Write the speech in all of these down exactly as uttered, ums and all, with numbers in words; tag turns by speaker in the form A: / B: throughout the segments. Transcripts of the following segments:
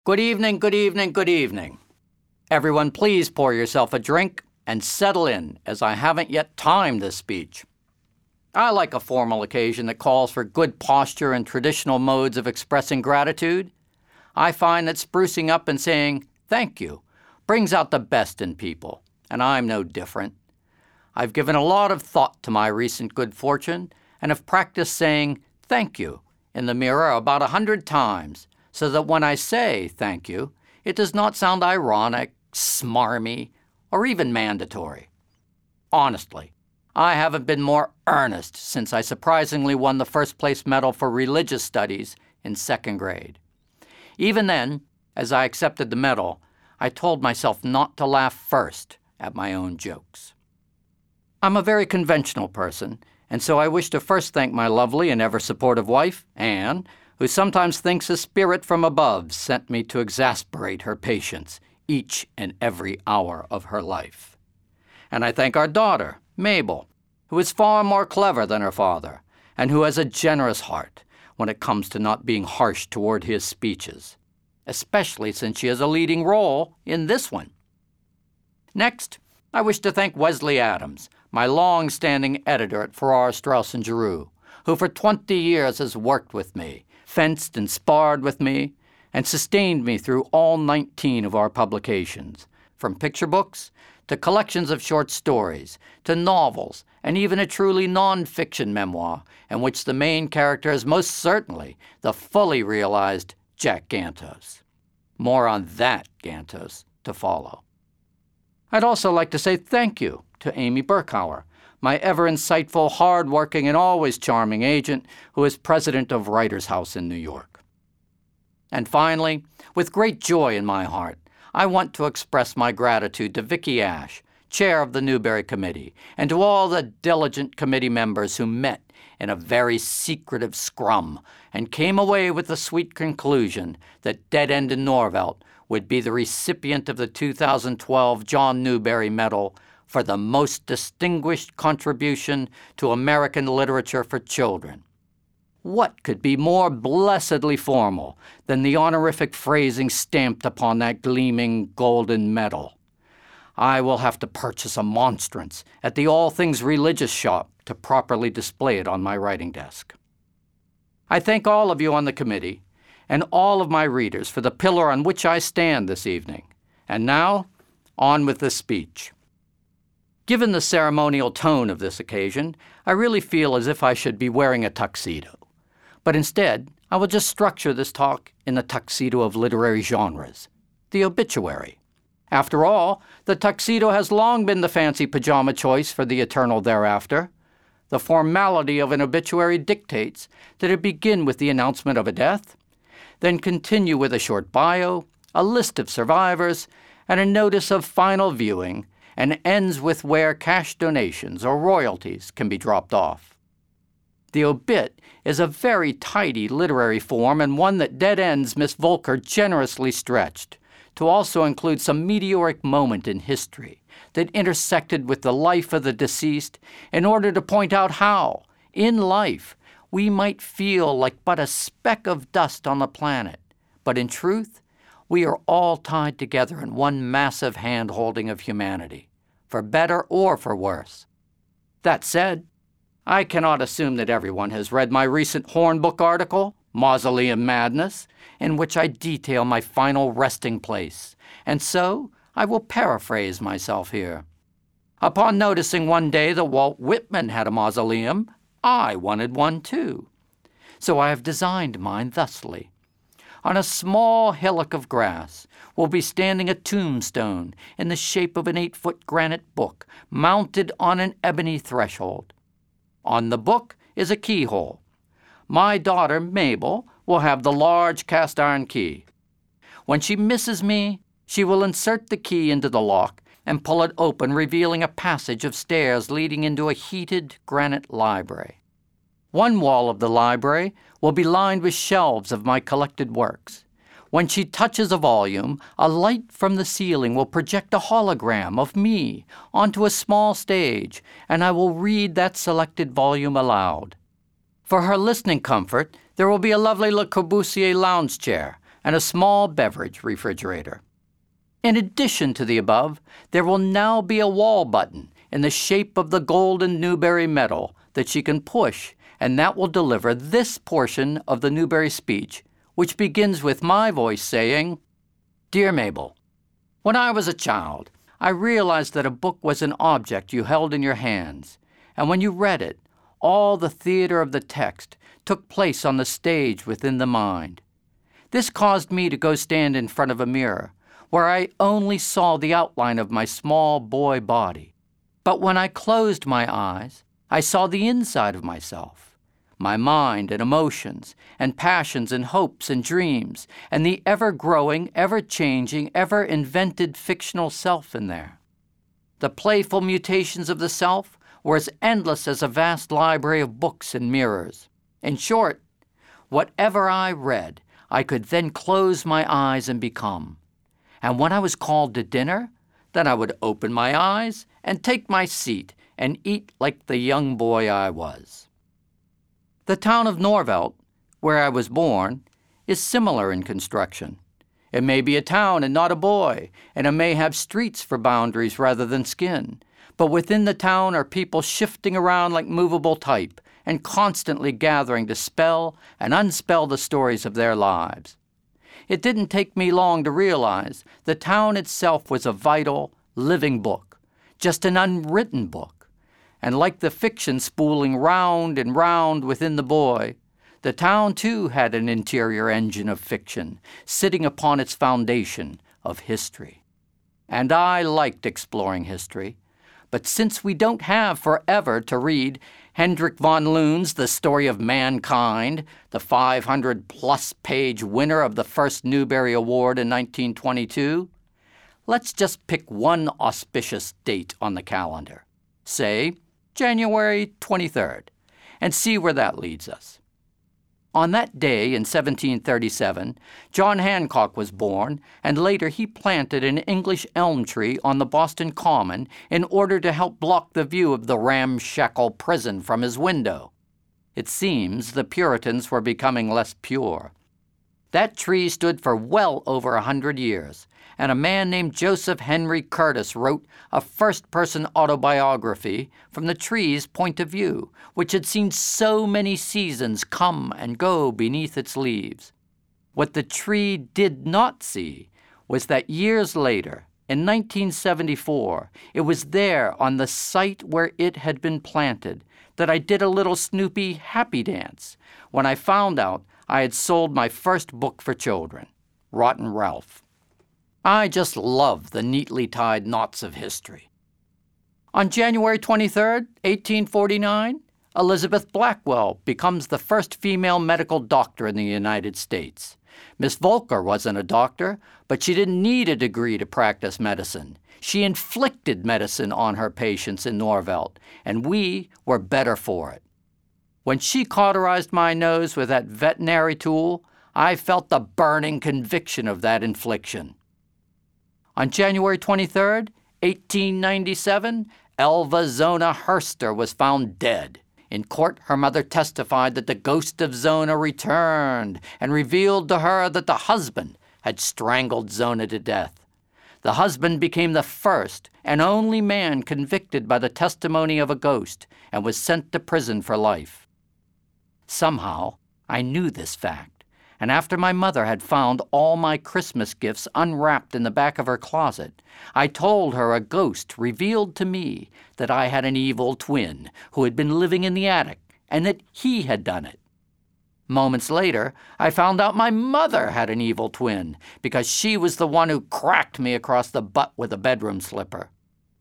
A: Good evening, good evening, good evening. Everyone, please pour yourself a drink and settle in, as I haven't yet timed this speech. I like a formal occasion that calls for good posture and traditional modes of expressing gratitude. I find that sprucing up and saying thank you brings out the best in people, and I'm no different. I've given a lot of thought to my recent good fortune and have practiced saying thank you in the mirror about a hundred times, so that when I say thank you, it does not sound ironic, smarmy, or even mandatory. Honestly, I haven't been more earnest since I surprisingly won the first place medal for religious studies in second grade. Even then, as I accepted the medal, I told myself not to laugh first at my own jokes. I'm a very conventional person, and so I wish to first thank my lovely and ever-supportive wife, Anne, who sometimes thinks a spirit from above sent me to exasperate her patients each and every hour of her life. And I thank our daughter, Mabel, who is far more clever than her father, and who has a generous heart when it comes to not being harsh toward his speeches, especially since she has a leading role in this one. Next, I wish to thank Wesley Adams, my long-standing editor at Farrar, Straus and Giroux, who for twenty years has worked with me, fenced and sparred with me, and sustained me through all nineteen of our publications, from picture books to collections of short stories, to novels, and even a truly non-fiction memoir in which the main character is most certainly the fully realized Jack Gantos. More on that Gantos to follow. I'd also like to say thank you to Amy Burkhauer, my ever-insightful, hard-working, and always charming agent who is president of Writers House in New York. And finally, with great joy in my heart, I want to express my gratitude to Vicki Ash, chair of the Newbery Committee, and to all the diligent committee members who met in a very secretive scrum and came away with the sweet conclusion that Dead End in Norvelt would be the recipient of the two thousand twelve John Newbery Medal for the most distinguished contribution to American literature for children. What could be more blessedly formal than the honorific phrasing stamped upon that gleaming golden medal? I will have to purchase a monstrance at the All Things Religious shop to properly display it on my writing desk. I thank all of you on the committee and all of my readers for the pillar on which I stand this evening. And now, on with the speech. Given the ceremonial tone of this occasion, I really feel as if I should be wearing a tuxedo. But instead, I will just structure this talk in the tuxedo of literary genres, the obituary. After all, the tuxedo has long been the fancy pajama choice for the eternal thereafter. The formality of an obituary dictates that it begin with the announcement of a death, then continue with a short bio, a list of survivors, and a notice of final viewing, and ends with where cash donations or royalties can be dropped off. The obit is a very tidy literary form and one that Dead End's Miss Volker generously stretched to also include some meteoric moment in history that intersected with the life of the deceased in order to point out how, in life, we might feel like but a speck of dust on the planet, but in truth, we are all tied together in one massive hand-holding of humanity, for better or for worse. That said, I cannot assume that everyone has read my recent Hornbook article, Mausoleum Madness, in which I detail my final resting place, and so I will paraphrase myself here. Upon noticing one day that Walt Whitman had a mausoleum, I wanted one too. So I have designed mine thusly. On a small hillock of grass will be standing a tombstone in the shape of an eight-foot granite book mounted on an ebony threshold. On the book is a keyhole. My daughter, Mabel, will have the large cast-iron key. When she misses me, she will insert the key into the lock and pull it open, revealing a passage of stairs leading into a heated granite library. One wall of the library will be lined with shelves of my collected works. When she touches a volume, a light from the ceiling will project a hologram of me onto a small stage, and I will read that selected volume aloud. For her listening comfort, there will be a lovely Le Corbusier lounge chair, and a small beverage refrigerator. In addition to the above, there will now be a wall button in the shape of the golden Newbery medal that she can push, and that will deliver this portion of the Newbery speech, which begins with my voice saying, "Dear Mabel, when I was a child, I realized that a book was an object you held in your hands, and when you read it, all the theater of the text took place on the stage within the mind. This caused me to go stand in front of a mirror, where I only saw the outline of my small boy body. But when I closed my eyes, I saw the inside of myself, my mind and emotions, and passions and hopes and dreams, and the ever-growing, ever-changing, ever-invented fictional self in there. The playful mutations of the self were as endless as a vast library of books and mirrors. In short, whatever I read, I could then close my eyes and become. And when I was called to dinner, then I would open my eyes and take my seat and eat like the young boy I was." The town of Norvelt, where I was born, is similar in construction. It may be a town and not a boy, and it may have streets for boundaries rather than skin, but within the town are people shifting around like movable type and constantly gathering to spell and unspell the stories of their lives. It didn't take me long to realize the town itself was a vital, living book, just an unwritten book. And like the fiction spooling round and round within the boy, the town too had an interior engine of fiction, sitting upon its foundation of history. And I liked exploring history, but since we don't have forever to read Hendrik von Loon's The Story of Mankind, the five hundred plus page winner of the first Newbery Award in nineteen twenty-two, let's just pick one auspicious date on the calendar, say January twenty-third, and see where that leads us. On that day in seventeen thirty-seven, John Hancock was born, and later he planted an English elm tree on the Boston Common in order to help block the view of the ramshackle prison from his window. It seems the Puritans were becoming less pure. That tree stood for well over a hundred years, and a man named Joseph Henry Curtis wrote a first-person autobiography from the tree's point of view, which had seen so many seasons come and go beneath its leaves. What the tree did not see was that years later, in nineteen seventy-four, it was there on the site where it had been planted that I did a little Snoopy happy dance when I found out I had sold my first book for children, Rotten Ralph. I just love the neatly tied knots of history. On January twenty-third, eighteen forty-nine, Elizabeth Blackwell becomes the first female medical doctor in the United States. Miss Volcker wasn't a doctor, but she didn't need a degree to practice medicine. She inflicted medicine on her patients in Norvelt, and we were better for it. When she cauterized my nose with that veterinary tool, I felt the burning conviction of that infliction. On January twenty-third, eighteen ninety-seven, Elva Zona Herster was found dead. In court, her mother testified that the ghost of Zona returned and revealed to her that the husband had strangled Zona to death. The husband became the first and only man convicted by the testimony of a ghost and was sent to prison for life. Somehow, I knew this fact, and after my mother had found all my Christmas gifts unwrapped in the back of her closet, I told her a ghost revealed to me that I had an evil twin who had been living in the attic and that he had done it. Moments later, I found out my mother had an evil twin because she was the one who cracked me across the butt with a bedroom slipper.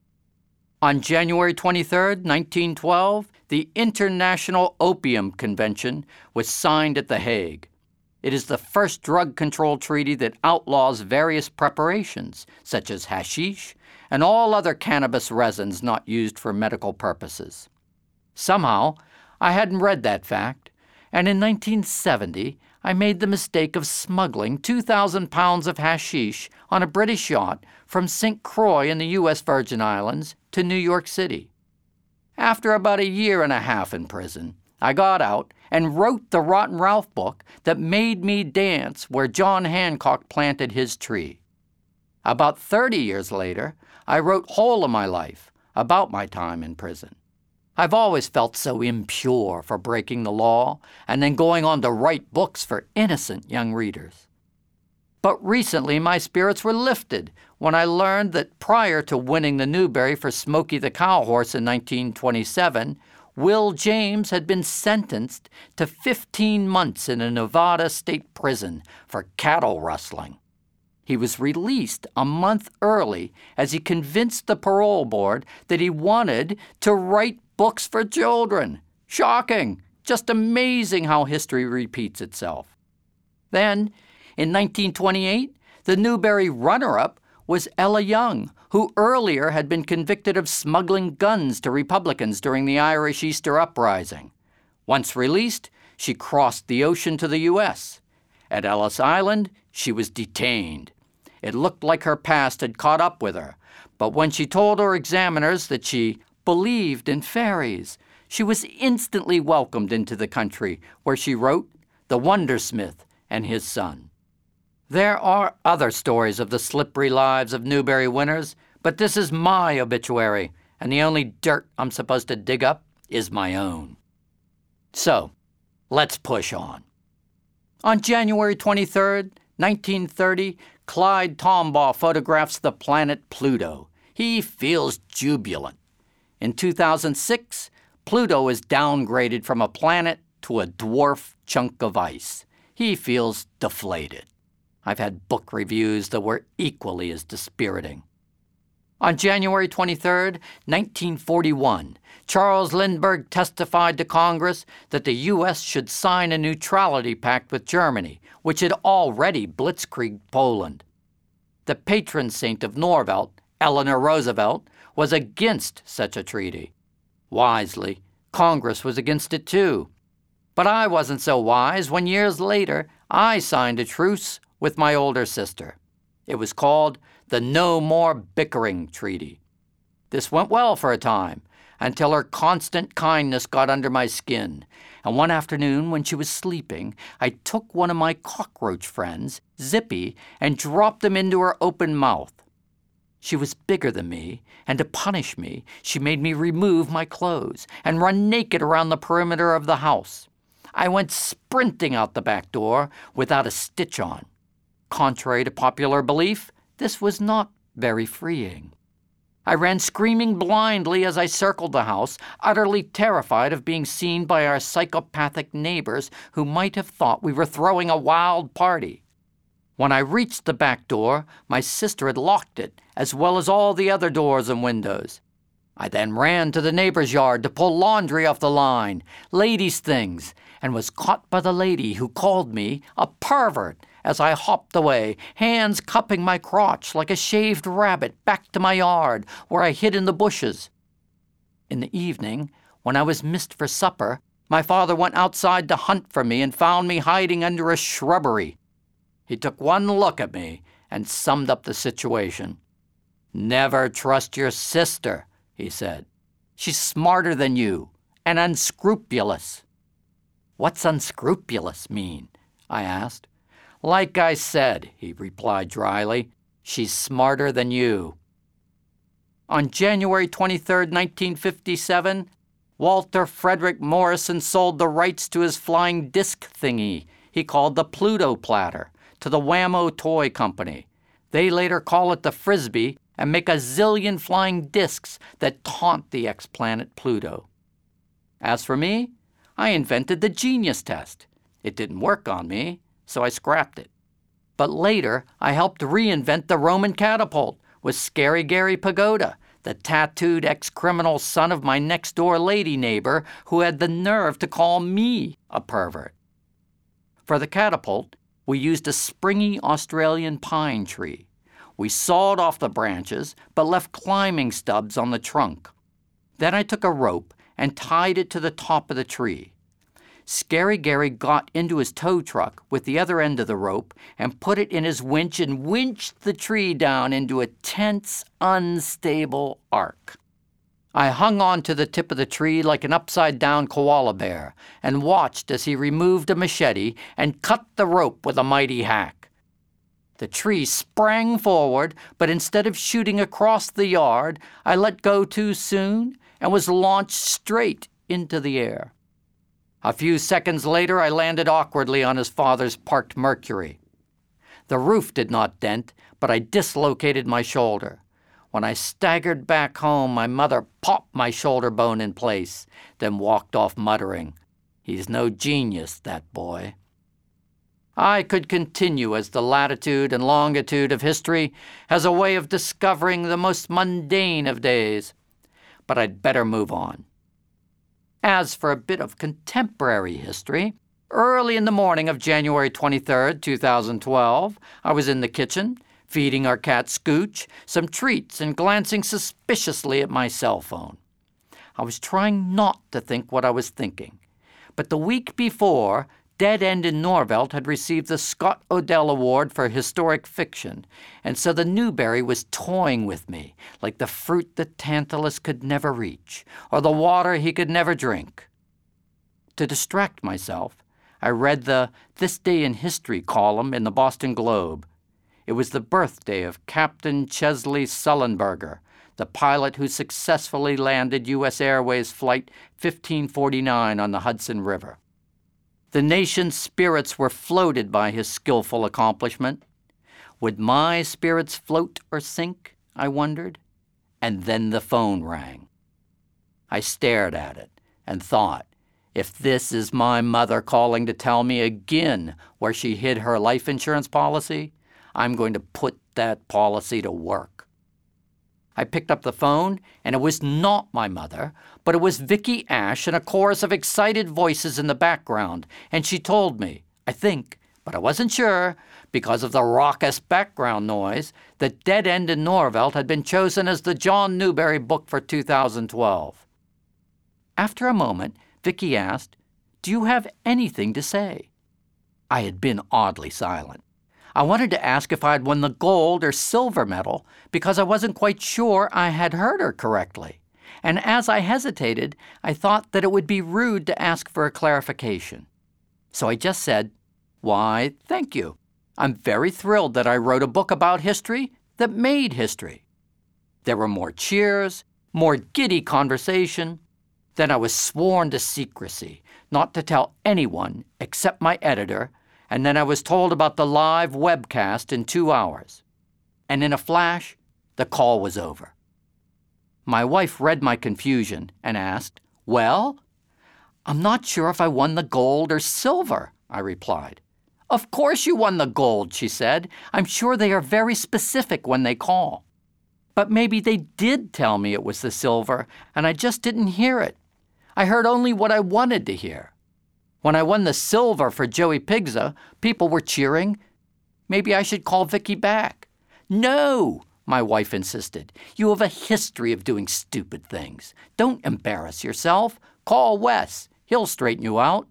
A: On January twenty-third, nineteen twelve, the International Opium Convention was signed at The Hague. It is the first drug control treaty that outlaws various preparations, such as hashish and all other cannabis resins not used for medical purposes. Somehow, I hadn't read that fact, and in nineteen seventy, I made the mistake of smuggling two thousand pounds of hashish on a British yacht from Saint Croix in the U S Virgin Islands to New York City. After about a year and a half in prison, I got out and wrote the Rotten Ralph book that made me dance where John Hancock planted his tree. About thirty years later, I wrote Whole of My Life about my time in prison. I've always felt so impure for breaking the law and then going on to write books for innocent young readers. But recently my spirits were lifted when I learned that prior to winning the Newbery for Smokey the Cowhorse in nineteen twenty-seven, Will James had been sentenced to fifteen months in a Nevada state prison for cattle rustling. He was released a month early as he convinced the parole board that he wanted to write books for children. Shocking! Just amazing how history repeats itself. Then, in nineteen twenty-eight, the Newbery runner-up was Ella Young, who earlier had been convicted of smuggling guns to Republicans during the Irish Easter Uprising. Once released, she crossed the ocean to the U S. At Ellis Island, she was detained. It looked like her past had caught up with her, but when she told her examiners that she believed in fairies, she was instantly welcomed into the country, where she wrote The Wondersmith and His Son. There are other stories of the slippery lives of Newbery winners, but this is my obituary, and the only dirt I'm supposed to dig up is my own. So, let's push on. On January twenty-third, nineteen thirty, Clyde Tombaugh photographs the planet Pluto. He feels jubilant. In two thousand six, Pluto is downgraded from a planet to a dwarf chunk of ice. He feels deflated. I've had book reviews that were equally as dispiriting. On January twenty-third, nineteen forty-one, Charles Lindbergh testified to Congress that the U S should sign a neutrality pact with Germany, which had already blitzkrieged Poland. The patron saint of Norvelt, Eleanor Roosevelt, was against such a treaty. Wisely, Congress was against it too. But I wasn't so wise when years later I signed a truce with my older sister. It was called the No More Bickering Treaty. This went well for a time, until her constant kindness got under my skin, and one afternoon when she was sleeping, I took one of my cockroach friends, Zippy, and dropped him into her open mouth. She was bigger than me, and to punish me, she made me remove my clothes and run naked around the perimeter of the house. I went sprinting out the back door without a stitch on. Contrary to popular belief, this was not very freeing. I ran screaming blindly as I circled the house, utterly terrified of being seen by our psychopathic neighbors who might have thought we were throwing a wild party. When I reached the back door, my sister had locked it, as well as all the other doors and windows. I then ran to the neighbor's yard to pull laundry off the line, ladies' things, and was caught by the lady who called me a pervert as I hopped away, hands cupping my crotch like a shaved rabbit back to my yard, where I hid in the bushes. In the evening, when I was missed for supper, my father went outside to hunt for me and found me hiding under a shrubbery. He took one look at me and summed up the situation. "Never trust your sister," he said. "She's smarter than you and unscrupulous." "What's unscrupulous mean?" I asked. "Like I said," he replied dryly, "she's smarter than you." On January twenty-third, nineteen fifty-seven, Walter Frederick Morrison sold the rights to his flying disc thingy he called the Pluto Platter to the Wham-O Toy Company. They later call it the Frisbee and make a zillion flying discs that taunt the ex-planet Pluto. As for me, I invented the genius test. It didn't work on me, so I scrapped it. But later, I helped reinvent the Roman catapult with Scary Gary Pagoda, the tattooed ex-criminal son of my next-door lady neighbor who had the nerve to call me a pervert. For the catapult, we used a springy Australian pine tree. We sawed off the branches, but left climbing stubs on the trunk. Then I took a rope and tied it to the top of the tree. Scary Gary got into his tow truck with the other end of the rope and put it in his winch and winched the tree down into a tense, unstable arc. I hung on to the tip of the tree like an upside-down koala bear and watched as he removed a machete and cut the rope with a mighty hack. The tree sprang forward, but instead of shooting across the yard, I let go too soon and was launched straight into the air. A few seconds later, I landed awkwardly on his father's parked Mercury. The roof did not dent, but I dislocated my shoulder. When I staggered back home, my mother popped my shoulder bone in place, then walked off muttering, "He's no genius, that boy." I could continue, as the latitude and longitude of history has a way of discovering the most mundane of days, but I'd better move on. As for a bit of contemporary history, early in the morning of January twenty-third, two thousand twelve, I was in the kitchen, feeding our cat Scooch some treats and glancing suspiciously at my cell phone. I was trying not to think what I was thinking, but the week before, Dead End in Norvelt had received the Scott Odell Award for Historic Fiction, and so the Newbery was toying with me like the fruit that Tantalus could never reach, or the water he could never drink. To distract myself, I read the This Day in History column in the Boston Globe. It was the birthday of Captain Chesley Sullenberger, the pilot who successfully landed U S Airways Flight fifteen forty-nine on the Hudson River. The nation's spirits were floated by his skillful accomplishment. Would my spirits float or sink, I wondered? And then the phone rang. I stared at it and thought, if this is my mother calling to tell me again where she hid her life insurance policy, I'm going to put that policy to work. I picked up the phone, and it was not my mother, but it was Vicky Ash and a chorus of excited voices in the background, and she told me, I think, but I wasn't sure, because of the raucous background noise, that Dead End in Norvelt had been chosen as the John Newbery book for two thousand twelve. After a moment, Vicky asked, "Do you have anything to say?" I had been oddly silent. I wanted to ask if I had won the gold or silver medal because I wasn't quite sure I had heard her correctly. And as I hesitated, I thought that it would be rude to ask for a clarification. So I just said, "Why, thank you. I'm very thrilled that I wrote a book about history that made history." There were more cheers, more giddy conversation. Then I was sworn to secrecy, not to tell anyone except my editor, and then I was told about the live webcast in two hours. And in a flash, the call was over. My wife read my confusion and asked, "Well?" "I'm not sure if I won the gold or silver," I replied. "Of course you won the gold," she said. "I'm sure they are very specific when they call." But maybe they did tell me it was the silver, and I just didn't hear it. I heard only what I wanted to hear. When I won the silver for Joey Pigza, people were cheering. Maybe I should call Vicky back. "No," my wife insisted. "You have a history of doing stupid things. Don't embarrass yourself. Call Wes. He'll straighten you out."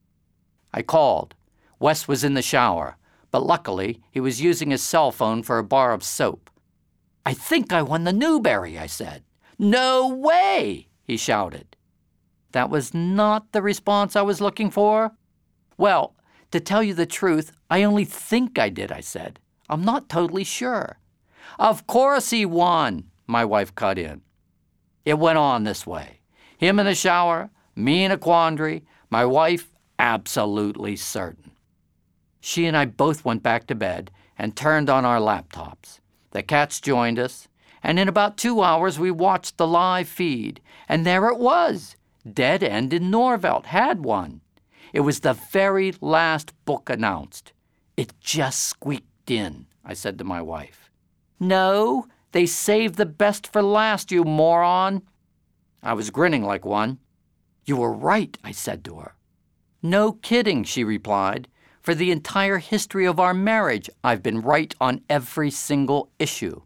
A: I called. Wes was in the shower, but luckily he was using his cell phone for a bar of soap. "I think I won the Newbery," I said. "No way," he shouted. That was not the response I was looking for. "Well, to tell you the truth, I only think I did," I said. "I'm not totally sure." "Of course he won," my wife cut in. It went on this way. Him in the shower, me in a quandary, my wife absolutely certain. She and I both went back to bed and turned on our laptops. The cats joined us, and in about two hours we watched the live feed, and there it was. Dead End in Norvelt had won. It was the very last book announced. "It just squeaked in," I said to my wife. "No, they saved the best for last, you moron." I was grinning like one. "You were right," I said to her. "No kidding," she replied. "For the entire history of our marriage, I've been right on every single issue."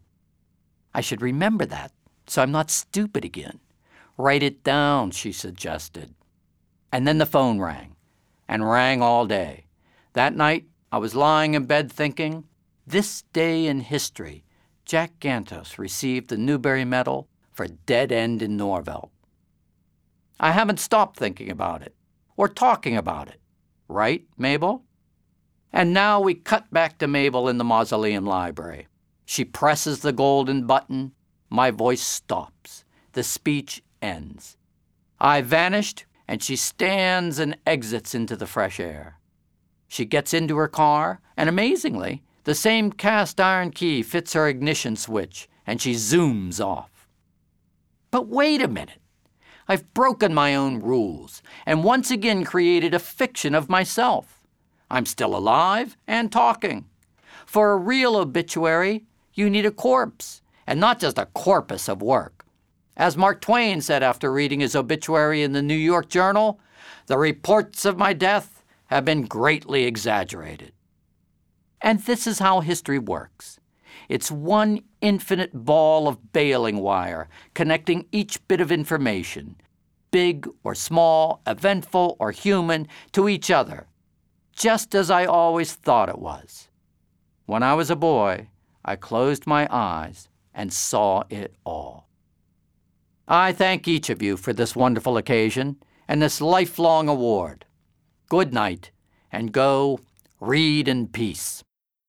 A: I should remember that, so I'm not stupid again. "Write it down," she suggested. And then the phone rang, and rang all day. That night, I was lying in bed thinking, this day in history, Jack Gantos received the Newbery Medal for Dead End in Norvelt. I haven't stopped thinking about it, or talking about it. Right, Mabel? And now we cut back to Mabel in the Mausoleum Library. She presses the golden button. My voice stops. The speech ends. I vanished, and she stands and exits into the fresh air. She gets into her car, and amazingly, the same cast iron key fits her ignition switch, and she zooms off. But wait a minute. I've broken my own rules, and once again created a fiction of myself. I'm still alive and talking. For a real obituary, you need a corpse, and not just a corpus of work. As Mark Twain said after reading his obituary in the New York Journal, the reports of my death have been greatly exaggerated. And this is how history works. It's one infinite ball of baling wire connecting each bit of information, big or small, eventful or human, to each other, just as I always thought it was. When I was a boy, I closed my eyes and saw it all. I thank each of you for this wonderful occasion and this lifelong award. Good night, and go read in peace.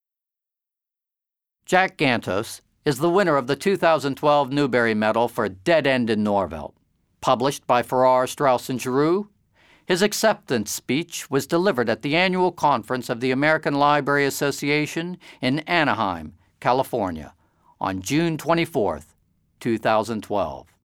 A: Jack Gantos is the winner of the two thousand twelve Newbery Medal for Dead End in Norvelt. Published by Farrar, Straus and Giroux, his acceptance speech was delivered at the annual conference of the American Library Association in Anaheim, California, on June twenty-fourth, two thousand twelve.